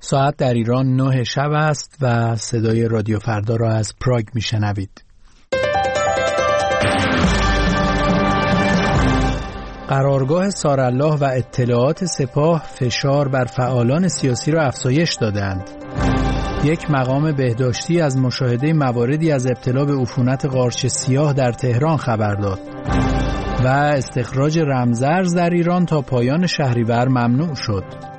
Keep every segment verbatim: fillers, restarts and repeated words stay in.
ساعت در ایران نه شب است و صدای رادیو فردا را از پراگ میشنوید. قرارگاه سارالله و اطلاعات سپاه فشار بر فعالان سیاسی را افزایش دادند. یک مقام بهداشتی از مشاهده مواردی از ابتلا به عفونت قارچ سیاه در تهران خبر داد و استخراج رمزارز در ایران تا پایان شهریور ممنوع شد.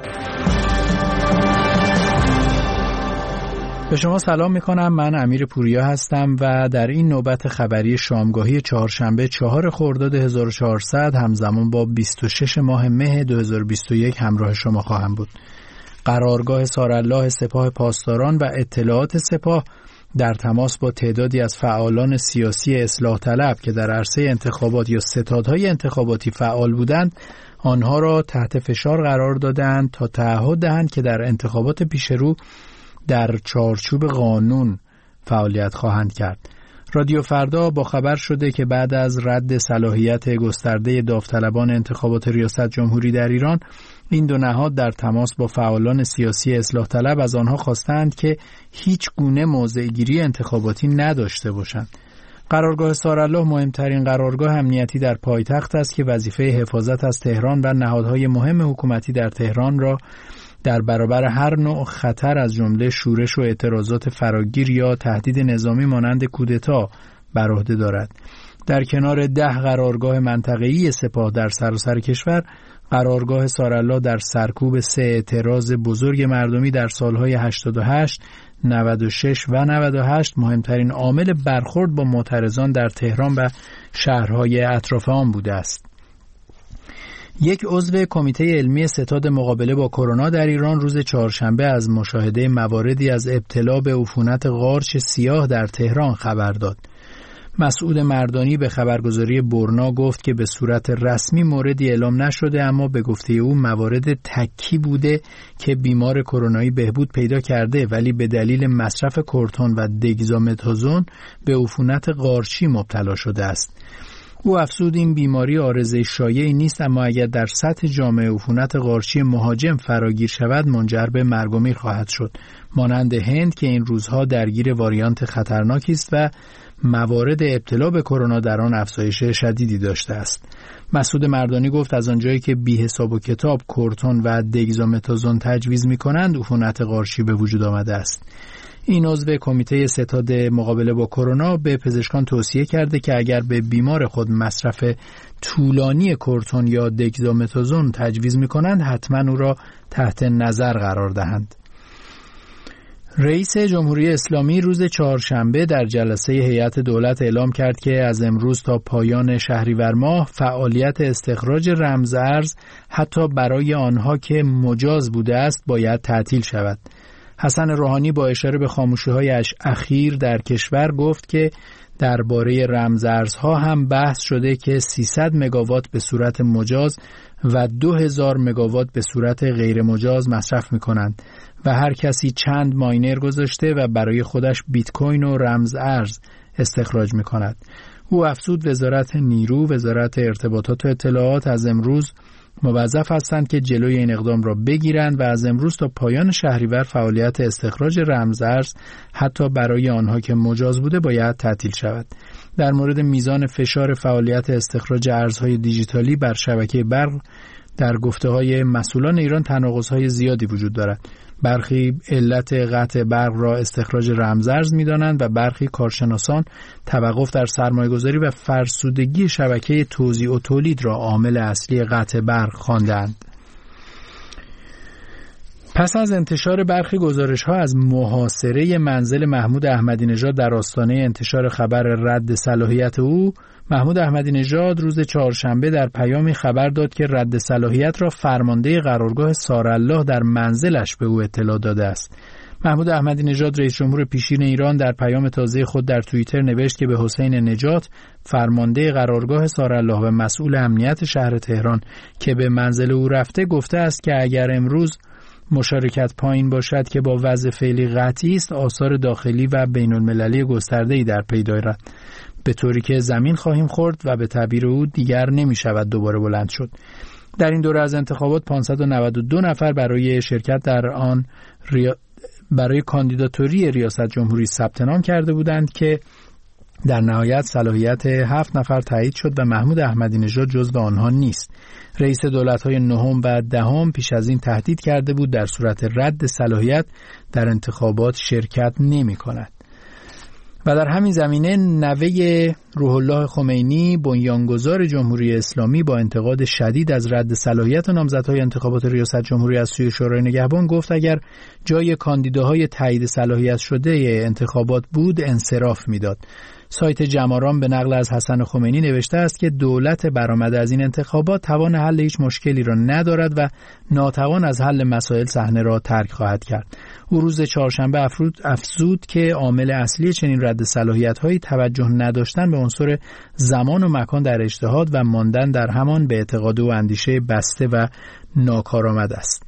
به شما سلام میکنم. من امیر پوریا هستم و در این نوبت خبری شامگاهی چهارشنبه چهار خرداد هزار و چهارصد همزمان با بیست و شش ماه مه دو هزار و بیست و یک همراه شما خواهم بود. قرارگاه سارالله سپاه پاسداران و اطلاعات سپاه در تماس با تعدادی از فعالان سیاسی اصلاح طلب که در عرصه انتخابات یا ستادهای انتخاباتی فعال بودند، آنها را تحت فشار قرار دادند تا تعهد دهند که در انتخابات پیشرو در چارچوب قانون فعالیت خواهند کرد. رادیو فردا با خبر شده که بعد از رد صلاحیت گسترده داوطلبان انتخابات ریاست جمهوری در ایران، این دو نهاد در تماس با فعالان سیاسی اصلاح طلب از آنها خواستند که هیچ گونه موضع‌گیری انتخاباتی نداشته باشند. قرارگاه سارالله مهمترین قرارگاه امنیتی در پایتخت است که وظیفه حفاظت از تهران و نهادهای مهم حکومتی در تهران را در برابر هر نوع خطر از جمله شورش و اعتراضات فراگیر یا تهدید نظامی مانند کودتا بر عهده دارد. در کنار ده قرارگاه منطقه‌ای سپاه در سراسر کشور، قرارگاه سارالله در سرکوب سه اعتراض بزرگ مردمی در سالهای هشتاد و هشت، نود و شش و نود و هشت مهمترین عامل برخورد با معترضان در تهران و شهرهای اطراف آن بوده است. یک عضو کمیته علمی ستاد مقابله با کرونا در ایران روز چهارشنبه از مشاهده مواردی از ابتلا به عفونت قارچ سیاه در تهران خبر داد. مسعود مردانی به خبرگزاری برنا گفت که به صورت رسمی موردی اعلام نشده، اما به گفته او موارد تکی بوده که بیمار کرونایی بهبود پیدا کرده ولی به دلیل مصرف کورتون و دگزامتازون به عفونت قارچی مبتلا شده است. او افزود این بیماری عارضه شایعی نیست، اما اگر در سطح جامعه عفونت قارچی مهاجم فراگیر شود منجر به مرگ و میر خواهد شد، مانند هند که این روزها درگیر واریانت خطرناکی است و موارد ابتلا به کرونا در آن افزایش شدیدی داشته است. مسعود مردانی گفت از آنجایی که بی حساب و کتاب کورتون و دگزامتازون تجویز می‌کنند، عفونت قارچی به وجود آمده است. این عضو کمیته ستاد مقابله با کرونا به پزشکان توصیه کرده که اگر به بیمار خود مصرف طولانی کورتون یا دگزامتازون تجویز می‌کنند، حتما او را تحت نظر قرار دهند. رئیس جمهوری اسلامی روز چهارشنبه در جلسه هیئت دولت اعلام کرد که از امروز تا پایان شهریور ماه فعالیت استخراج رمزارز حتی برای آنها که مجاز بوده است باید تعطیل شود. حسن روحانی با اشاره به خاموشی‌هایش اخیر در کشور گفت که درباره رمزارزها هم بحث شده که سیصد مگاوات به صورت مجاز و دو هزار مگاوات به صورت غیر مجاز مصرف می‌کنند و هر کسی چند ماینر گذاشته و برای خودش بیت کوین و رمزارز استخراج می‌کند. او افزود وزارت نیرو، وزارت ارتباطات و اطلاعات از امروز موظف هستند که جلوی این اقدام را بگیرند و از امروز تا پایان شهریور فعالیت استخراج رمزارز حتی برای آنها که مجاز بوده باید تعطیل شود. در مورد میزان فشار فعالیت استخراج ارزهای دیجیتالی بر شبکه برق در گفته‌های مسئولان ایران تناقض‌های زیادی وجود دارد. برخی علت قطع برق را استخراج رمزارز می‌دانند و برخی کارشناسان توقف در سرمایه‌گذاری و فرسودگی شبکه توزیع و تولید را عامل اصلی قطع برق خواندند. پس از انتشار برخی گزارش‌ها از محاصره منزل محمود احمدی نژاد در آستانه انتشار خبر رد صلاحیت او، محمود احمدی نژاد روز چهارشنبه در پیامی خبر داد که رد صلاحیت را فرمانده قرارگاه سارالله در منزلش به او اطلاع داده است. محمود احمدی نژاد رئیس جمهور پیشین ایران در پیام تازه خود در توییتر نوشت که به حسین نجات فرمانده قرارگاه سارالله و مسئول امنیت شهر تهران که به منزل او رفته گفته است که اگر امروز مشارکت پایین باشد که با وضع فعلی قطعی است، آثار داخلی و بین المللی گسترده‌ای در پی دارد، به طوری که زمین خواهیم خورد و به تعبیر او دیگر نمی شود دوباره بلند شد. در این دوره از انتخابات پانصد و نود و دو نفر برای شرکت در آن ریا... برای کاندیداتوری ریاست جمهوری ثبت نام کرده بودند که در نهایت صلاحیت هفت نفر تایید شد و محمود احمدی نژاد جزو آنها نیست. رئیس دولت‌های نهم و دهم پیش از این تهدید کرده بود در صورت رد صلاحیت در انتخابات شرکت نمی‌کند. و در همین زمینه نوه روح الله خمینی بنیانگذار جمهوری اسلامی با انتقاد شدید از رد صلاحیت نامزدهای انتخابات ریاست جمهوری از سوی شورای نگهبان گفت اگر جای کاندیداهای تایید صلاحیت شده انتخابات بود انصراف میداد. سایت جماران به نقل از حسن خمینی نوشته است که دولت برآمده از این انتخابات توان حل هیچ مشکلی را ندارد و ناتوان از حل مسائل صحنه را ترک خواهد کرد. او روز چهارشنبه افزود که عامل اصلی چنین رد صلاحیت‌های توجه نداشتن به عنصر زمان و مکان در اجتهاد و ماندن در همان به اعتقاد و اندیشه بسته و ناکارآمد است.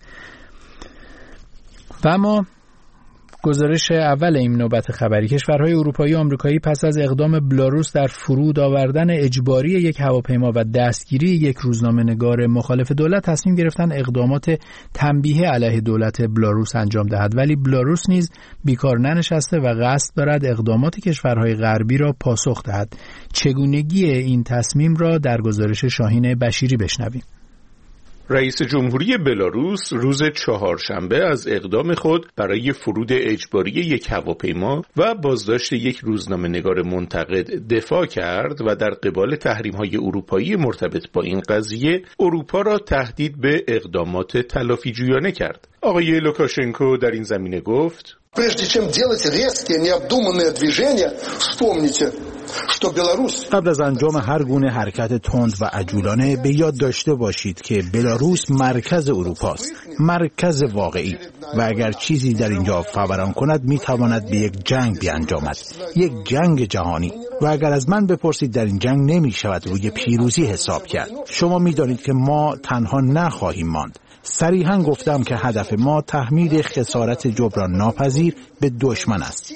و اما گزارش اول این نوبت خبری: کشورهای اروپایی و آمریکایی پس از اقدام بلاروس در فرود آوردن اجباری یک هواپیما و دستگیری یک روزنامه‌نگار مخالف دولت تصمیم گرفتن اقدامات تنبیه علیه دولت بلاروس انجام دهد، ولی بلاروس نیز بیکار ننشسته و قصد دارد اقدامات کشورهای غربی را پاسخ دهد. چگونگی این تصمیم را در گزارش شاهین بشیری بشنویم. رئیس جمهوری بلاروس روز چهارشنبه از اقدام خود برای فرود اجباری یک هواپیما و بازداشت یک روزنامه‌نگار منتقد دفاع کرد و در قبال تحریم‌های اروپایی مرتبط با این قضیه اروپا را تهدید به اقدامات تلافی‌جویانه کرد. آقای لوکاشنکو در این زمینه گفت: Прежде чем делать резкие, необдуманные движения, вспомните, что Беларусь قبل از انجام هر گونه حرکت تند و عجولانه به یاد داشته باشید که بلاروس مرکز اروپاست، مرکز واقعی، و اگر چیزی در اینجا فوران کند میتواند به یک جنگ بیانجامد، یک جنگ جهانی. و اگر از من بپرسید در این جنگ نمی شود روی پیروزی حساب کرد. شما میدانید که ما تنها نخواهیم ماند. صریحاً گفتم که هدف ما تحمیل خسارت جبران ناپذیر به دشمن است.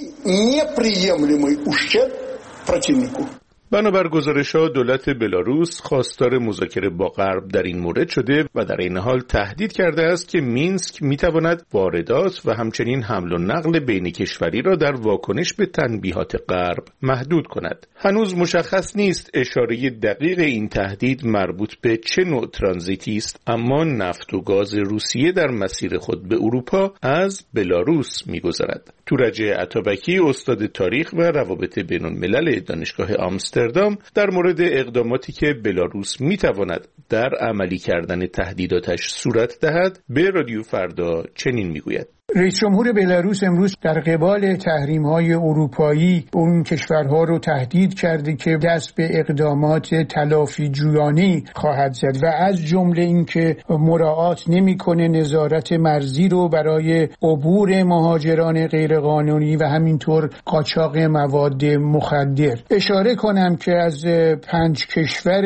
بنابر گزارش‌ها دولت بلاروس خواستار مذاکره با غرب در این مورد شده و در این حال تهدید کرده است که مینسک می‌تواند واردات و همچنین حمل و نقل بین کشوری را در واکنش به تنبیهات غرب محدود کند. هنوز مشخص نیست اشاره دقیق این تهدید مربوط به چه نوع ترانزیتی است، اما نفت و گاز روسیه در مسیر خود به اروپا از بلاروس می‌گذرد. تورج عطابکی استاد تاریخ و روابط بین‌الملل دانشگاه آمستردام در مورد اقداماتی که بلاروس میتواند در عملی کردن تهدیداتش صورت دهد به رادیو فردا چنین میگوید: رئیس جمهور بلاروس امروز در قبال تحریم‌های اروپایی اون کشورها رو تهدید کرده که دست به اقدامات تلافی جویانه خواهد زد و از جمله اینکه مراعات نمی‌کنه نظارت مرزی رو برای عبور مهاجران غیرقانونی و همینطور قاچاق مواد مخدر. اشاره کنم که از پنج کشور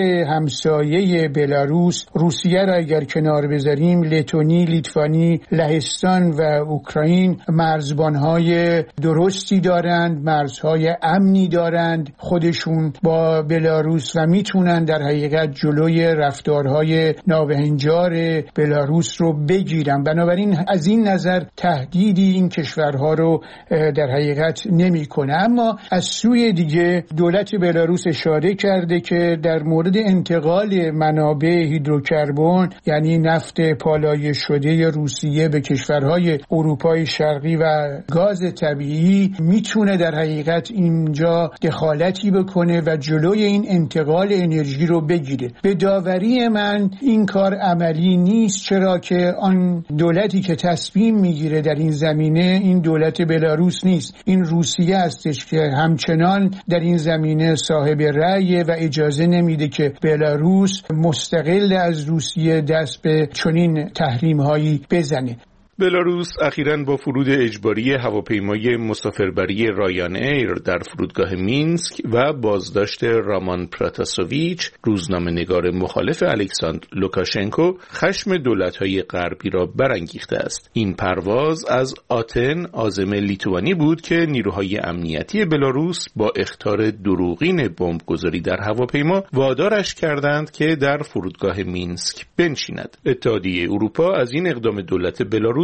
همسایه بلاروس، روسیه را اگر کنار بذاریم، لتونی، لیتوانی، لهستان و اوکراین مرزبانهای درستی دارند، مرزهای امنی دارند خودشون با بلاروس و میتونن در حقیقت جلوی رفتارهای نابهنجار بلاروس رو بگیرن. بنابراین از این نظر تهدیدی این کشورها رو در حقیقت نمیکنه. اما از سوی دیگه دولت بلاروس اشاره کرده که در مورد انتقال منابع هیدروکربن یعنی نفت پالایش شده روسیه به کشورهای اروپای شرقی و گاز طبیعی میتونه در حقیقت اینجا دخالتی بکنه و جلوی این انتقال انرژی رو بگیره. به داوری من این کار عملی نیست، چرا که آن دولتی که تصمیم میگیره در این زمینه این دولت بلاروس نیست، این روسیه هستش که همچنان در این زمینه صاحب رأی و اجازه نمیده که بلاروس مستقل از روسیه دست به چنین تحریم‌هایی بزنه. بلاروس اخیراً با فرود اجباری هواپیمای مسافربری رایان ایر در فرودگاه مینسک و بازداشت رامان پراتاسوویچ روزنامه‌نگار مخالف الکساندر لوکاشنکو خشم دولت‌های غربی را برانگیخته است. این پرواز از آتن عازم لیتوانی بود که نیروهای امنیتی بلاروس با اخطار دروغین بمبگذاری در هواپیما وادارش کردند که در فرودگاه مینسک بنشیند. اتحادیه اروپا از این اقدام دولت بلاروس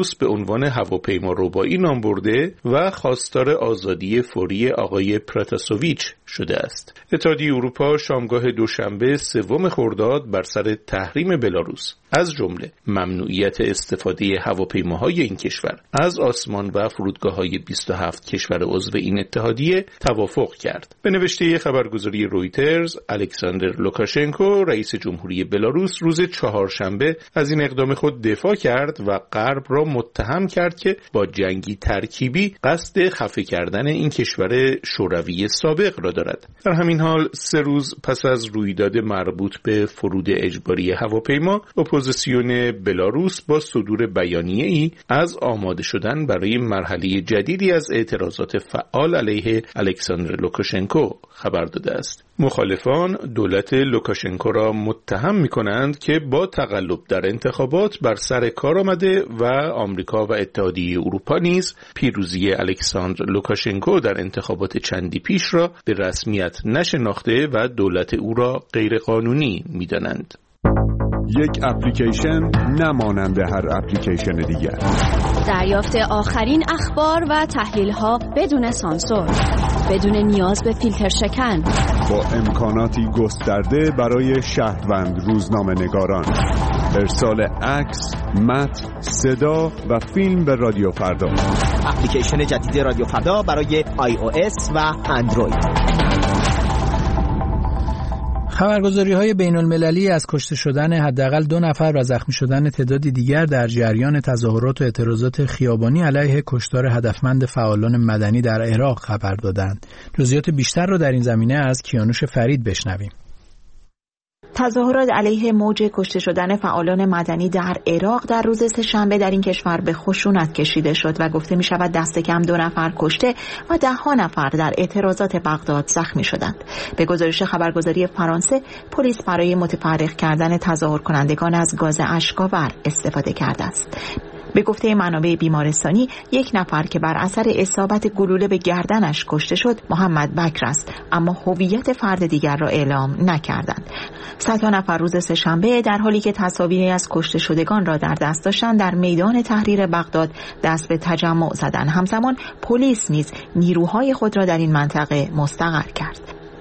بلاروس به عنوان هواپیما ربایی نام برده و خواستار آزادی فوری آقای پراتاسوویچ شده است. اتحادیه اروپا شامگاه دوشنبه سوم خرداد بر سر تحریم بلاروس از جمله ممنوعیت استفاده هواپیماهای این کشور از آسمان و فرودگاه‌های بیست و هفت کشور عضو این اتحادیه توافق کرد. به نوشته خبرگزاری رویترز، الکساندر لوکاشنکو رئیس جمهوری بلاروس روز چهارشنبه از این اقدام خود دفاع کرد و غرب را متهم کرد که با جنگی ترکیبی قصد خفه کردن این کشور شوروی سابق را دارد. در همین حال سه روز پس از رویداد مربوط به فرود اجباری هواپیما، اپوزیسیون بلاروس با صدور بیانیه‌ای از آماده شدن برای مرحله جدیدی از اعتراضات فعال علیه الکساندر لوکاشنکو خبر داده است. مخالفان دولت لوکاشنکو را متهم می‌کنند که با تقلب در انتخابات بر سر کار آمده و آمریکا و اتحادیه اروپا نیز پیروزی الکساندر لوکاشنکو در انتخابات چندی پیش را به رسمیت نشناخته و دولت او را غیرقانونی می‌دانند. یک اپلیکیشن نمانند هر اپلیکیشن دیگر. دریافت آخرین اخبار و تحلیل‌ها بدون سانسور، بدون نیاز به فیلتر شکن، با امکاناتی گسترده برای شهروند روزنامه‌نگاران. ارسال عکس، متن، صدا و فیلم به رادیو فردا. اپلیکیشن جدید رادیو فردا برای آی او اس و اندروید. خبرگزاری‌های بین‌المللی از کشته شدن حداقل دو نفر و زخمی شدن تعدادی دیگر در جریان تظاهرات و اعتراضات خیابانی علیه کشتار هدفمند فعالان مدنی در عراق خبر دادند. جزئیات بیشتر را در این زمینه از کیانوش فرید بشنویم. تظاهرات علیه موج کشته شدن فعالان مدنی در عراق در روز سه‌شنبه در این کشور به خشونت کشیده شد و گفته می شود دست کم دو نفر کشته و ده ها نفر در اعتراضات بغداد زخمی شدند. به گزارش خبرگزاری فرانسه، پلیس برای متفرق کردن تظاهر کنندگان از گاز اشک‌آور استفاده کرده است. به گفته منابع بیمارستانی، یک نفر که بر اثر اصابت گلوله به گردنش کشته شد محمد بکر است، اما هویت فرد دیگر را اعلام نکردند. صدها نفر روز سه‌شنبه در حالی که تصاویری از کشته شدگان را در دست داشتند در میدان تحریر بغداد دست به تجمع زدند. همزمان پلیس نیز نیروهای خود را در این منطقه مستقر کرد.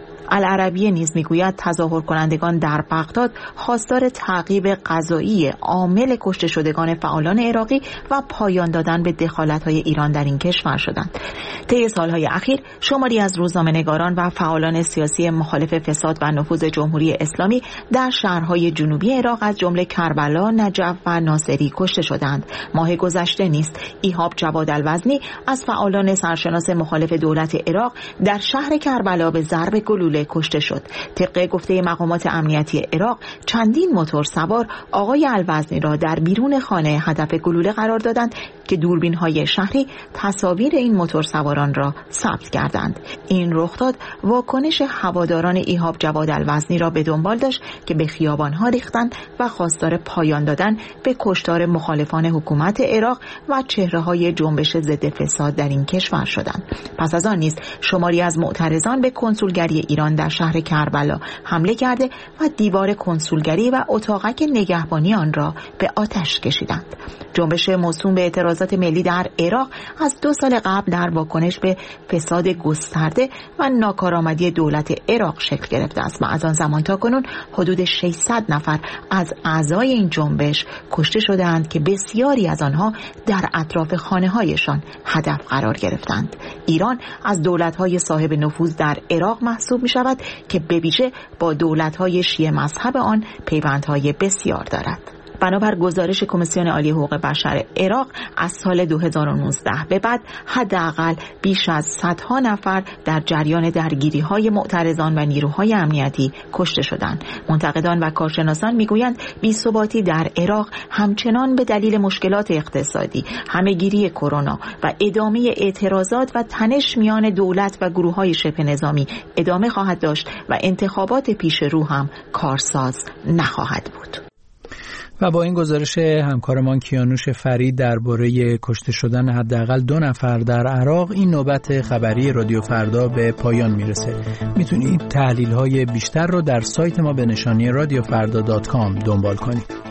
العربیه نیز میگوید تظاهر کنندگان در بغداد خواستار تعقیب قضایی عامل کشته شدگان فعالان عراقی و پایان دادن به دخالت‌های ایران در این کشور شدند. طی سالهای اخیر شماری از روزنامه‌نگاران و فعالان سیاسی مخالف فساد و نفوذ جمهوری اسلامی در شهرهای جنوبی عراق از جمله کربلا، نجف و ناصری کشته شدند. ماه گذشته نیز ایهاب جواد الوزنی از فعالان سرشناس مخالف دولت عراق در شهر کربلا به ضرب گلوله کشته شد. طبق گفته مقامات امنیتی عراق، چندین موتور سوار آقای الوزنی را در بیرون خانه هدف گلوله قرار دادند که دوربین‌های شهری تصاویر این موتور سواران را ثبت کردند. این رخداد واکنش هواداران ایهاب جواد الوزنی را به دنبال داشت که به خیابان‌ها ریختند و خواستار پایان دادن به کشتار مخالفان حکومت عراق و چهره‌های جنبش ضد فساد در این کشور شدند. پس از آن نیز شماری از معترضان به کنسولگری ایران در شهر کربلا حمله کرده و دیوار کنسولگری و اتاقک نگهبانی آن را به آتش کشیدند. جنبش موسوم به اعتراضات ملی در عراق از دو سال قبل در واکنش به فساد گسترده و ناکارآمدی دولت عراق شکل گرفته است و از آن زمان تا کنون حدود ششصد نفر از اعضای این جنبش کشته شدند که بسیاری از آنها در اطراف خانه‌هایشان هدف قرار گرفتند. ایران از دولت‌های صاحب نفوذ در عراق محسوب می‌شود که به ویژه با دولت‌های شیعه مذهب آن پیوندهای بسیار دارد. بنابر گزارش کمیسیون عالی حقوق بشر عراق، از سال دو هزار و نوزده به بعد حداقل بیش از صدها نفر در جریان درگیری‌های معترضان و نیروهای امنیتی کشته شدند. منتقدان و کارشناسان میگویند بی‌ثباتی در عراق همچنان به دلیل مشکلات اقتصادی، همه‌گیری کرونا و ادامه اعتراضات و تنش میان دولت و گروه‌های شبه نظامی ادامه خواهد داشت و انتخابات پیش رو هم کارساز نخواهد بود. و با این گزارش همکارمان کیانوش فرید درباره کشته شدن حداقل دو نفر در عراق، این نوبت خبری رادیو فردا به پایان میرسه. میتونید تحلیل‌های بیشتر رو در سایت ما به نشانی رادیو فردا دات کام دنبال کنید.